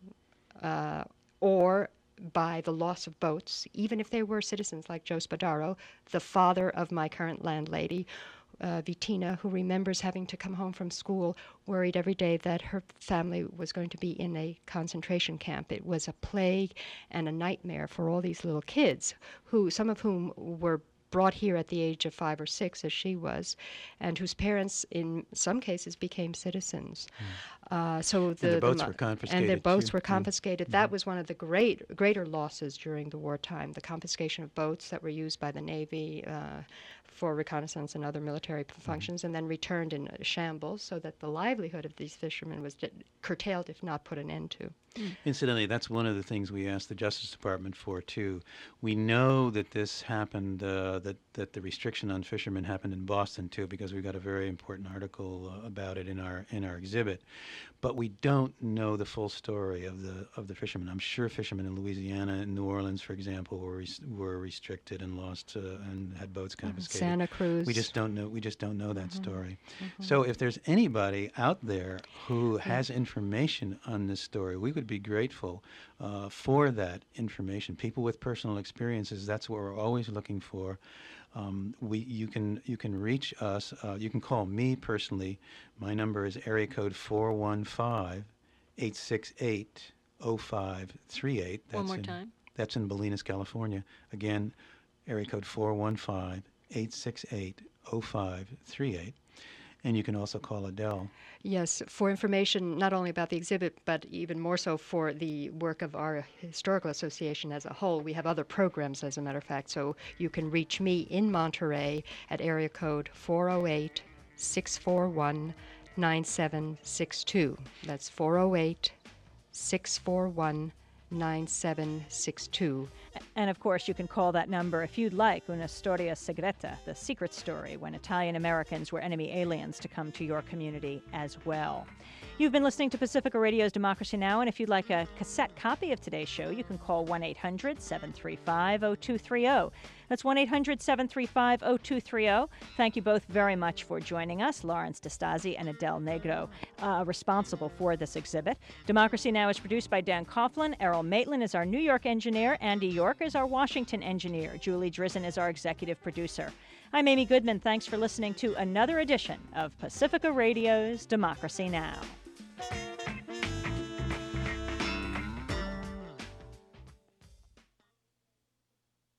or by the loss of boats, even if they were citizens like Joe Spadaro, the father of my current landlady, Vitina, who remembers having to come home from school worried every day that her family was going to be in a concentration camp. It was a plague and a nightmare for all these little kids, some of whom were brought here at the age of 5 or 6, as she was, and whose parents, in some cases, became citizens. So their boats were confiscated. And their boats were confiscated. That was one of the greater losses during the wartime, the confiscation of boats that were used by the Navy for reconnaissance and other military functions, and then returned in shambles, so that the livelihood of these fishermen was curtailed, if not put an end to. Incidentally, that's one of the things we asked the Justice Department for, too. We know that this happened, that the restriction on fishermen happened in Boston, too, because we got a very important article about it in our exhibit. But we don't know the full story of the fishermen. I'm sure fishermen in Louisiana and New Orleans, for example, were restricted and lost and had boats confiscated. Santa Cruz. We just don't know that story. So if there's anybody out there who has information on this story, we would be grateful for that information. People with personal experiences, that's what we're always looking for. You can reach us. You can call me personally. My number is area code 415-868-0538. One more time. That's in Bolinas, California. Again, area code 415-868-0538. And you can also call Adele. Yes, for information not only about the exhibit, but even more so for the work of our Historical Association as a whole. We have other programs, as a matter of fact, so you can reach me in Monterey at area code 408-641-9762. That's 408-641-9762. And of course, you can call that number if you'd like, Una Storia Segreta, the secret story when Italian Americans were enemy aliens, to come to your community as well. You've been listening to Pacifica Radio's Democracy Now!, and if you'd like a cassette copy of today's show, you can call 1-800-735-0230. That's 1-800-735-0230. Thank you both very much for joining us, Lawrence DeStasi and Adele Negro, responsible for this exhibit. Democracy Now! Is produced by Dan Coughlin. Errol Maitland is our New York engineer. Andy York is our Washington engineer. Julie Drizzen is our executive producer. I'm Amy Goodman. Thanks for listening to another edition of Pacifica Radio's Democracy Now!